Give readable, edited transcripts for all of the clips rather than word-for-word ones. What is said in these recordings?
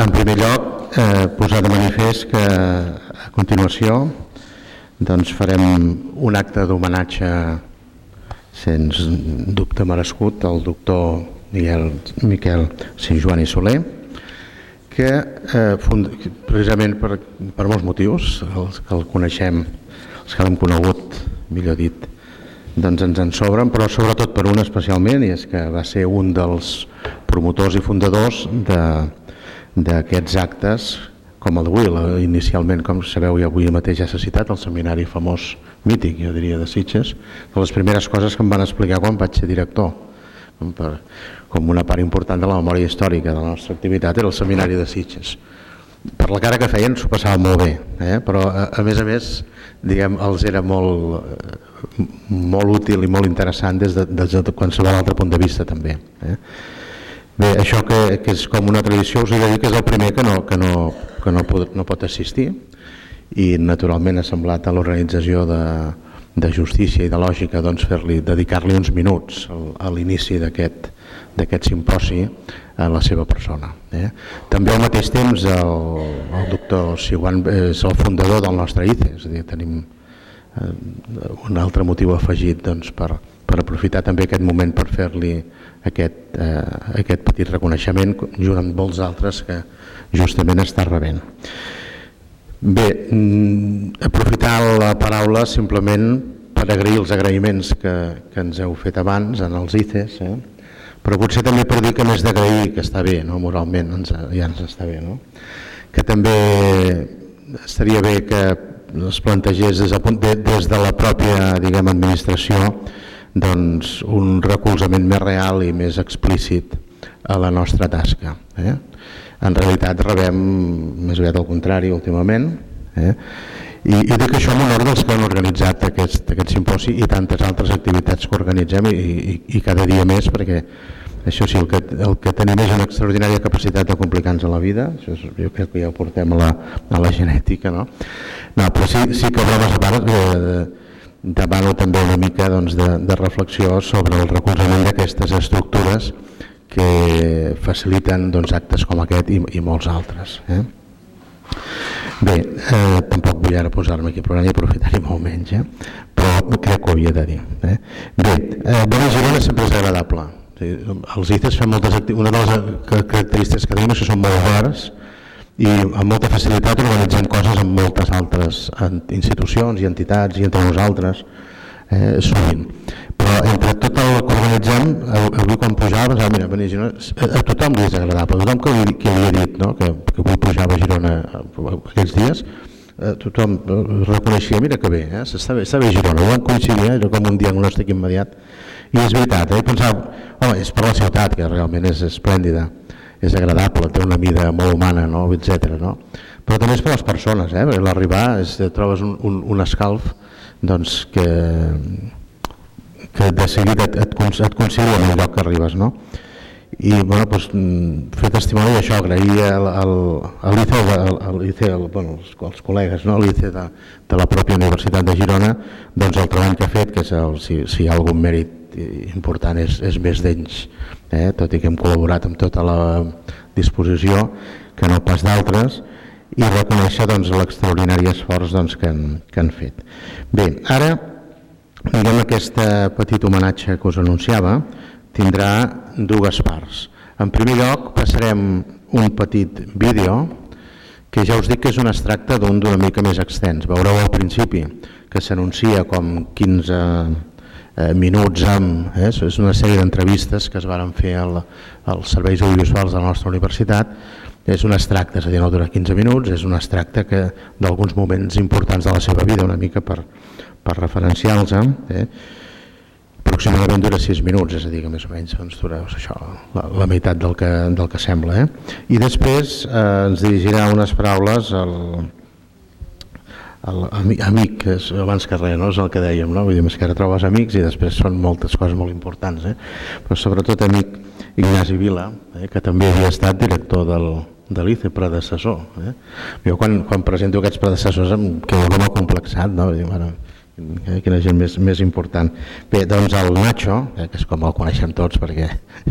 En primer lloc, posar de manifest que a continuació farem un acte d'homenatge sens dubte merescut al doctor Miquel Sant-Joan i Soler, que precisament per molts motius, els que el coneixem, els que l'hem conegut, millor dit, ens en sobren, però sobretot per un especialment, i és que va ser un dels promotors i fundadors d'aquests actes com el d'avui. Inicialment, com sabeu, i avui mateix ja s'ha citat, el seminari famós, mític, jo diria, de Sitges, de les primeres coses que em van explicar quan vaig ser director, com una part important de la memòria històrica de la nostra activitat, era el seminari de Sitges. Per la cara que feien s'ho passava molt bé, però a més, diguem, els era molt útil i molt interessant des de qualsevol altre punt de vista també. Bé, això que és com una tradició, us he de dir que és el primer que no pot assistir, i naturalment ha semblat a l'organització de justícia i de lògica dedicar-li uns minuts a l'inici d'aquest simposi a la seva persona. També al mateix temps el doctor Siwan és el fundador del nostre ICE, és a dir, tenim un altre motiu afegit per aprofitar també aquest moment per fer-li aquest petit reconeixement junt amb molts altres que justament està rebent. Bé, aprofitar la paraula simplement per agrair els agraïments que ens heu fet abans en els ICES, però potser també per dir que més d'agrair, que està bé, moralment ja ens està bé, que també estaria bé que es plantegés des de la pròpia administració un recolzament més real i més explícit a la nostra tasca. En realitat rebem més aviat al contrari últimament, i dic això en honor dels que han organitzat aquest simposi i tantes altres activitats que organitzem i cada dia més, perquè això sí, el que tenim és una extraordinària capacitat de complicar-nos la vida, això jo crec que ja ho portem a la genètica, però sí que bromes a part, demano també una mica de reflexió sobre el recolzament d'aquestes estructures que faciliten actes com aquest i molts altres. Bé, tampoc vull ara posar-me aquí al programa i aprofitar-hi molt menys, però crec que ho havia de dir. Bé, venir a Girona sempre és agradable. Els ICES fem moltes activitats, una de les característiques que tenim és que són molt oberts i amb molta facilitat organitzem coses amb moltes altres institucions i entitats i entre nosaltres sovint. Però entre tot el que organitzem, avui quan pujava, mira, venir a Girona, a tothom li és agradable, a tothom que li he dit que avui pujava a Girona aquells dies, tothom reconeixia, mira que bé, està bé a Girona, ho vam coincidir, era com un diagnòstic immediat, i és veritat, pensava, home, és per la ciutat, que realment és esplèndida, és agradable, té una mida molt humana, etc. Però també és per les persones, perquè l'arribar trobes un escalf que de seguida et considera en el lloc que arribes, i fer testimoni d'això, agrair a l'ICE, als col·legues, a l'ICE de la pròpia Universitat de Girona, el treball que ha fet, que si hi ha algun mèrit important és més d'ells, tot i que hem col·laborat amb tota la disposició, que no pas d'altres, i reconèixer l'extraordinari esforç que han fet. Bé, ara, aquest petit homenatge que us anunciava tindrà dues parts. En primer lloc, passarem un petit vídeo que ja us dic que és un extracte d'una mica més extens. Veureu al principi que s'anuncia com 15 minuts amb... És una sèrie d'entrevistes que es van fer als serveis audiovisuals de la nostra universitat. És un extracte, és a dir, no dura 15 minuts, és un extracte d'alguns moments importants de la seva vida, una mica per referenciar-los. Aproximadament dura 6 minuts, és a dir, que més o menys dura la meitat del que sembla. I després ens dirigirà unes paraules l'amic, abans que res, és el que dèiem, vull dir, més que ara trobes amics i després són moltes coses molt importants, però sobretot amic Ignasi Vila, que també havia estat director de l'ICE, predecessor. Jo quan presento aquests predecessors em quedo com acomplexat, quina gent més important. Bé, doncs el Nacho, que és com el coneixem tots perquè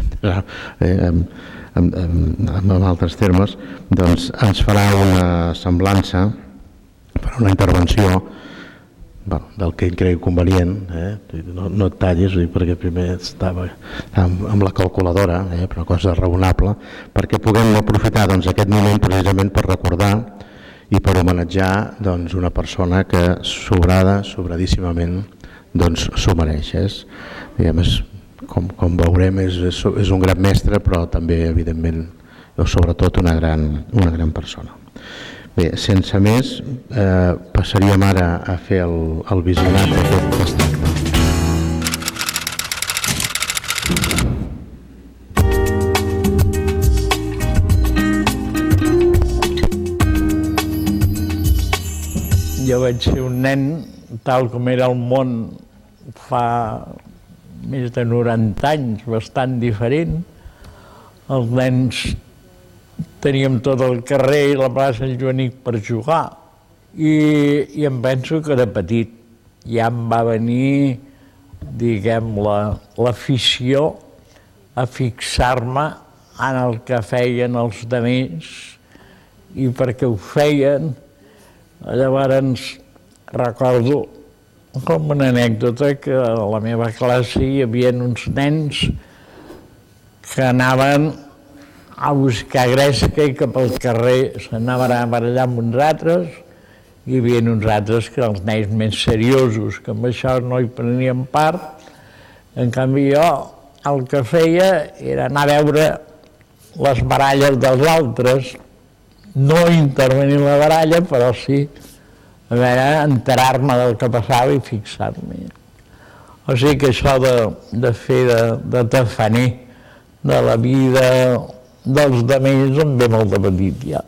en altres termes, doncs ens farà una semblança, farà una intervenció del que ell cregui convenient, no et tallis, perquè primer estava amb la calculadora, per una cosa raonable, perquè puguem aprofitar aquest moment precisament per recordar i per homenatjar una persona que sobradíssimament s'ho mereix. Com veurem, és un gran mestre, però també, evidentment, sobretot una gran persona. Bé, sense més, passaríem ara a fer el visionat d'aquest tracte. Jo vaig ser un nen, tal com era el món fa més de 90 anys, bastant diferent. Els nens teníem tot el carrer i la plaça Joanic per jugar. I em penso que de petit ja em va venir, diguem, l'afició a fixar-me en el que feien els altres i per què ho feien. Llavors recordo com una anècdota que a la meva classe hi havia uns nens que anaven a buscar gresca i que pel carrer s'anaven a barallar amb uns altres. Hi havia uns altres que eren els nens més seriosos, que amb això no hi prenien part. En canvi jo el que feia era anar a veure les baralles dels altres, no intervenir en la baralla, però sí a veure, enterar-me del que passava i fixar-me. O sigui que això de fer de tafaner de la vida dels altres em ve molt de petit ja.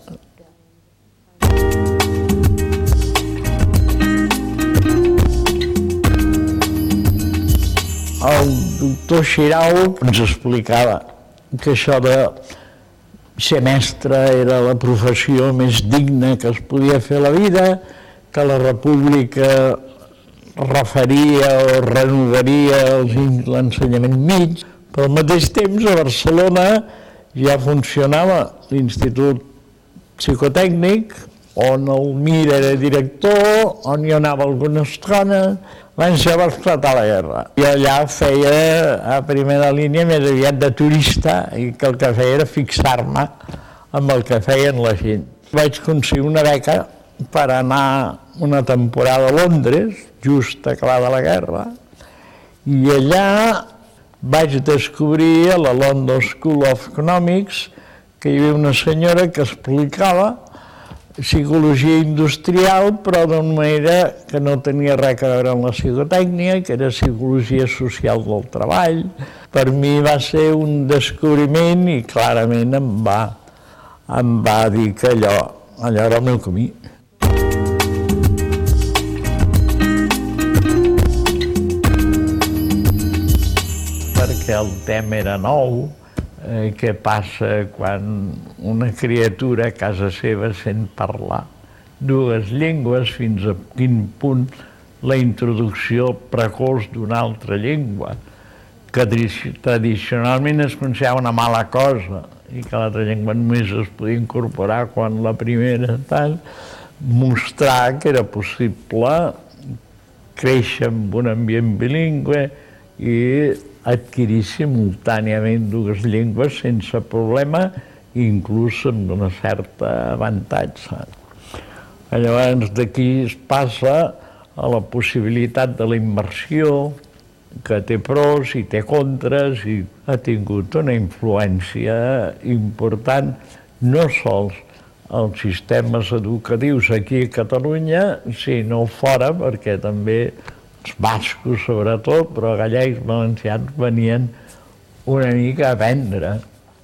El doctor Xirau ens explicava que això de ser mestre era la professió més digna que es podia fer a la vida, que la república refaria o renovaria l'ensenyament mig, però al mateix temps a Barcelona ja funcionava l'Institut Psicotècnic, on el Mir era director, on hi anava alguna estona. Abans ja va esclatar la guerra. I allà feia a primera línia més aviat de turista i que el que feia era fixar-me amb el que feien la gent. Vaig aconseguir una beca per anar una temporada a Londres, just acabada la guerra, i allà vaig descobrir a la London School of Economics que hi havia una senyora que explicava psicologia industrial, però d'una manera que no tenia res a veure amb la psicotècnia, que era psicologia social del treball. Per mi va ser un descobriment i clarament em va dir que allò era el meu camí. Perquè el tema era nou. Què passa quan una criatura a casa seva sent parlar dues llengües, fins a quin punt la introducció precoç d'una altra llengua, que tradicionalment es considerava una mala cosa i que l'altra llengua només es podia incorporar quan la primera tal, mostrar que era possible créixer en un ambient bilingüe i adquirir simultàniament dues llengües sense problema, inclús amb un cert avantatge. Llavors d'aquí es passa a la possibilitat de la immersió, que té pros i té contres i ha tingut una influència important no sols als sistemes educatius aquí a Catalunya, sinó fora, perquè també els bascos sobretot, però gallecs, valencians venien una mica a aprendre.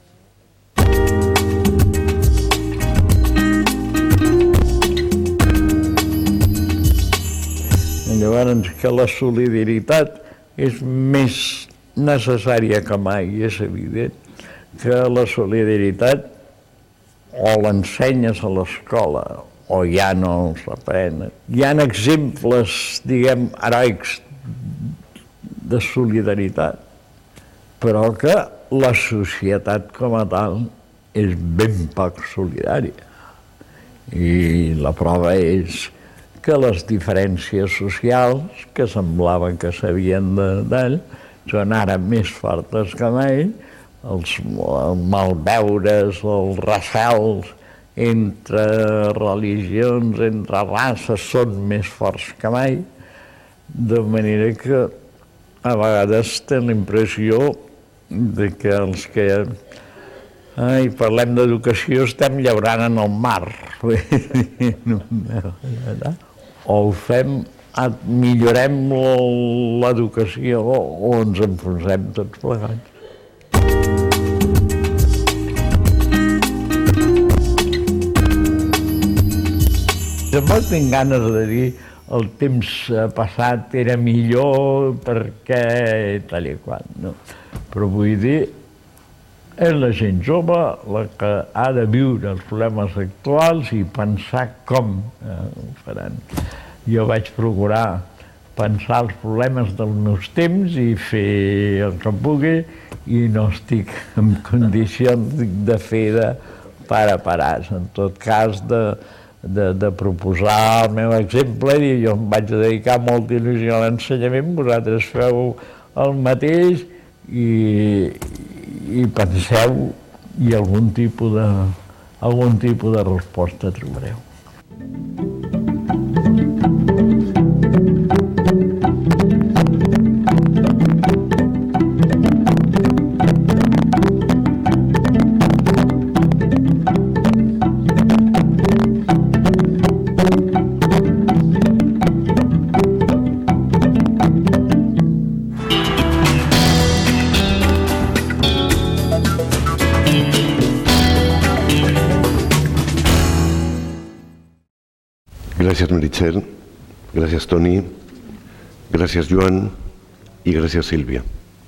Llavors que la solidaritat és més necessària que mai, és evident que la solidaritat o l'ensenyes a l'escola o ja no els aprenen. Hi ha exemples, diguem, heroics de solidaritat, però que la societat com a tal és ben poc solidària. I la prova és que les diferències socials, que semblaven que s'havien d'ell, són ara més fortes que mai, els malveures, els recels entre religions, entre races, són més forts que mai, de manera que a vegades té la impressió de que els que parlem d'educació estem llaurant en el mar. O ho fem, millorem l'educació o ens enfonsem tots plegats. Tampoc tinc ganes de dir el temps passat era millor perquè tal i qual, no? Però vull dir, és la gent jove la que ha de viure els problemes actuals i pensar com ho faran. Jo vaig procurar pensar els problemes dels meus temps i fer el que pugui i no estic en condicions de fer de parats. En tot cas, de proposar el meu exemple i jo em vaig dedicar molt il·lusió a l'ensenyament, vosaltres feu el mateix i penseu i algun tipus de resposta trobareu. Gràcies, Meritxell, gràcies, Toni, gràcies, Joan, i gràcies, Sílvia.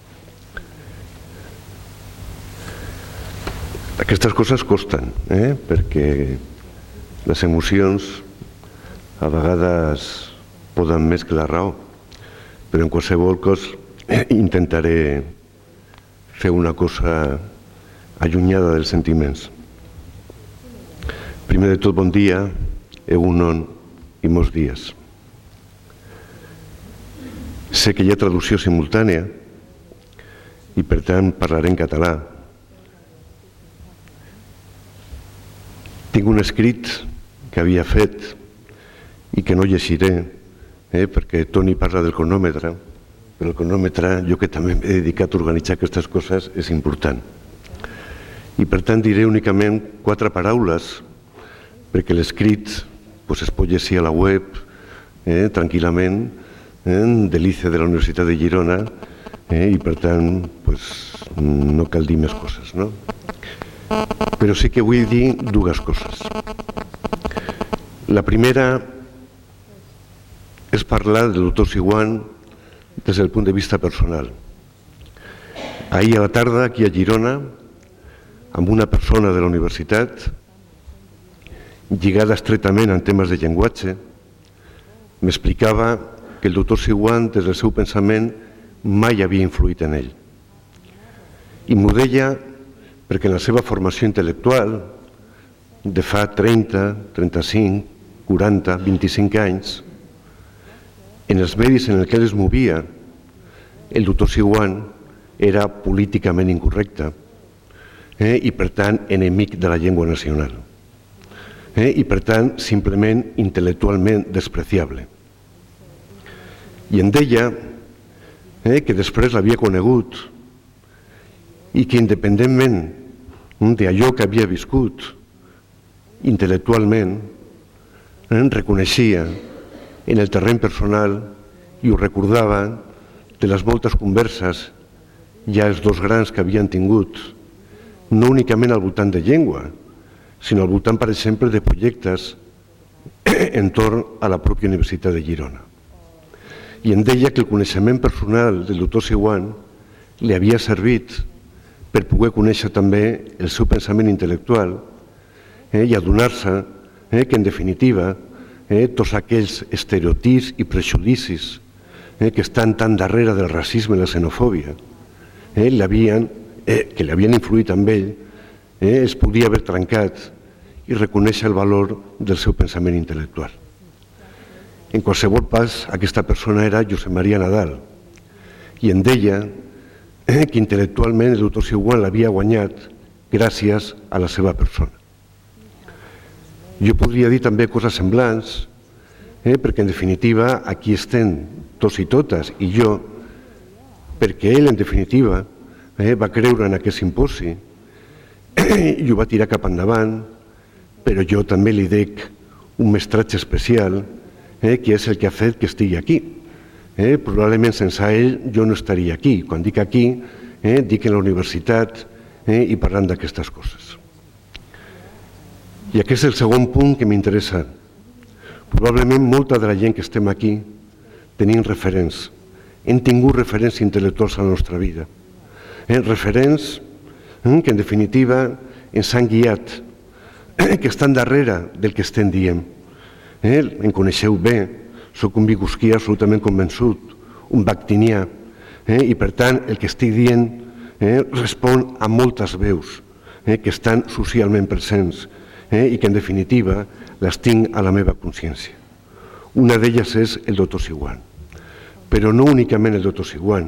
Aquestes coses costen, perquè les emocions a vegades poden més que la raó, però en qualsevol cas intentaré fer una cosa allunyada dels sentiments. Primer de tot, bon dia, egunon i molts dies. Sé que hi ha traducció simultània i per tant parlaré en català. Tinc un escrit que havia fet i que no llegiré perquè Toni parla del cronòmetre, però el cronòmetre, jo que també m'he dedicat a organitzar aquestes coses, és important. I per tant diré únicament 4 paraules perquè l'escrit es pot llegir a la web tranquil·lament, de l'ICE de la Universitat de Girona, i per tant no cal dir més coses, no? Però sí que vull dir 2 coses. La primera és parlar del doctor Siwan des del punt de vista personal. Ahir a la tarda, aquí a Girona, amb una persona de la universitat, lligada estretament en temes de llenguatge, m'explicava que el doctor Siwan, des del seu pensament, mai havia influït en ell. I m'ho deia perquè en la seva formació intel·lectual, de fa 30, 35, 40, 25 anys, en els medis en què es movia, el doctor Siwan era políticament incorrecte i, per tant, enemic de la llengua nacional. I, per tant, simplement intel·lectualment despreciable. I em deia que després l'havia conegut i que, independentment d'allò que havia viscut intel·lectualment, reconeixia en el terreny personal i ho recordava de les moltes converses ja els 2 grans que havien tingut, no únicament al voltant de llengua, sinó al voltant, per exemple, de projectes entorn a la pròpia Universitat de Girona. I em deia que el coneixement personal del doctor Siwan li havia servit per poder conèixer també el seu pensament intel·lectual i adonar-se que en definitiva tots aquells estereotips i prejudicis que estan tan darrere del racisme i la xenofòbia, que l'havien influït amb ell, es podia haver trencat i reconèixer el valor del seu pensament intel·lectual. En qualsevol cas, aquesta persona era Josep Maria Nadal, i em deia que intel·lectualment el doctor Seguan l'havia guanyat gràcies a la seva persona. Jo podria dir també coses semblants, perquè en definitiva aquí estem tots i totes, i jo, perquè ell en definitiva va creure en aquest simposi i ho va tirar cap endavant, però jo també li dec un mestratge especial que és el que ha fet que estigui aquí. Probablement sense ell jo no estaria aquí. Quan dic aquí, dic en la universitat i parlant d'aquestes coses. I aquest és el segon punt que m'interessa. Probablement molta de la gent que estem aquí tenim referents. Hem tingut referents intel·lectuals a la nostra vida. Referents que en definitiva ens han guiat, que estan darrere del que estem dient. Em coneixeu bé, soc un vigusquí absolutament convençut, un bactinià, i per tant el que estic dient respon a moltes veus que estan socialment presents i que en definitiva les tinc a la meva consciència. Una d'elles és el doctor Seguan, però no únicament el doctor Seguan,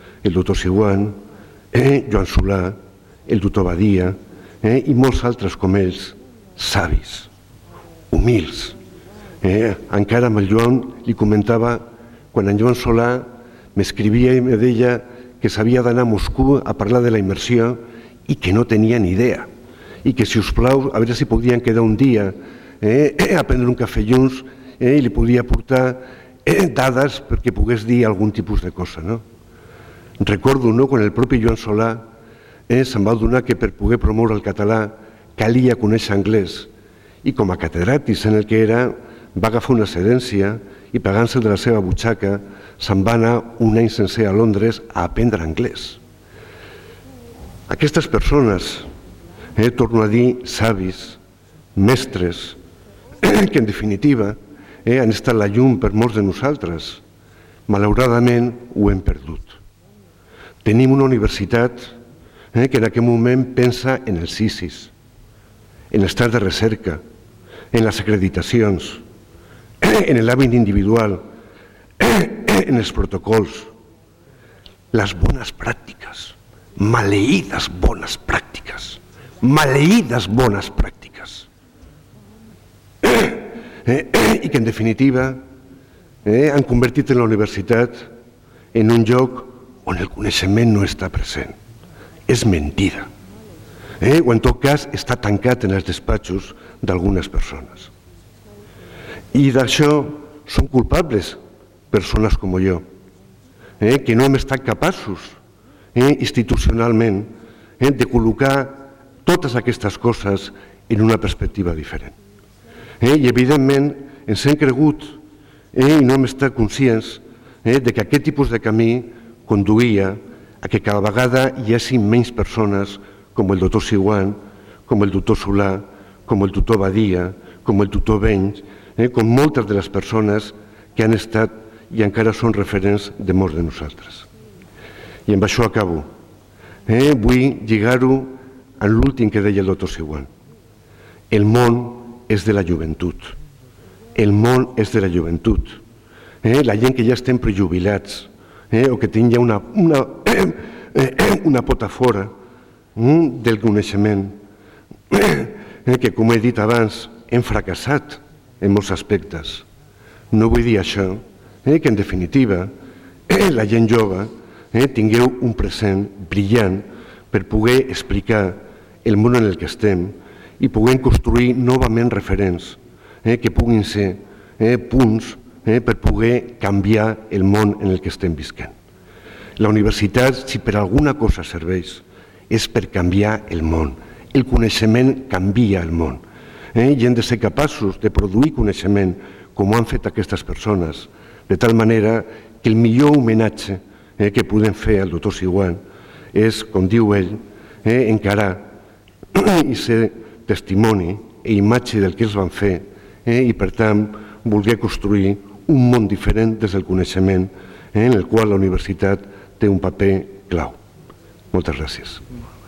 Joan Solà, el doctor Badia i molts altres com ells, savis, humils. Encara amb el Joan li comentava, quan en Joan Solà m'escrivia i me deia que s'havia d'anar a Moscou a parlar de la immersió i que no tenia ni idea, i que, si us plau, a veure si podien quedar un dia a prendre un cafè junts i li podia portar dades perquè pogués dir algun tipus de cosa. Recordo quan el propi Joan Solà se'n va adonar que per poder promoure el català calia conèixer anglès, i com a catedràtic en el que era va agafar una excedència i, pagant-se de la seva butxaca, se'n va anar un any sencer a Londres a aprendre anglès. Aquestes persones, torno a dir, savis, mestres, que en definitiva han estat la llum per molts de nosaltres, malauradament ho hem perdut. Tenim una universitat que en aquest moment pensa en els ISIS, en l'estat de recerca, en les acreditacions, en l'hàbit individual, en els protocols, les bones pràctiques, maleïdes bones pràctiques, i que en definitiva han convertit en la universitat en un lloc on el coneixement no està present. És mentida. O en tot cas està tancat en els despatxos d'algunes persones. I d'això són culpables persones com jo, que no hem estat capaços institucionalment de col·locar totes aquestes coses en una perspectiva diferent. I evidentment ens hem cregut i no hem estat conscients que aquest tipus de camí conduïa a que cada vegada hi hagi menys persones com el doctor Seguan, com el doctor Solà, com el doctor Badia, com el doctor Benys, com moltes de les persones que han estat i encara són referents de molts de nosaltres. I amb això acabo. Vull lligar-ho amb l'últim que deia el doctor Seguan. El món és de la joventut. El món és de la joventut. La gent que ja estem prejubilats o que tinc ja una pota fora del coneixement, que, com he dit abans, hem fracassat en molts aspectes. No vull dir això, que en definitiva la gent jove tingueu un present brillant per poder explicar el món en el que estem i puguem construir novament referents que puguin ser punts per poder canviar el món en el que estem visquent. La universitat, si per alguna cosa serveix, és per canviar el món. El coneixement canvia el món. I hem de ser capaços de produir coneixement com ho han fet aquestes persones, de tal manera que el millor homenatge que podem fer al doctor Seguan és, com diu ell, encarar i ser testimoni i imatge del que ells van fer i, per tant, voler construir un món diferent des del coneixement en el qual la universitat té un paper clau. Moltes gràcies.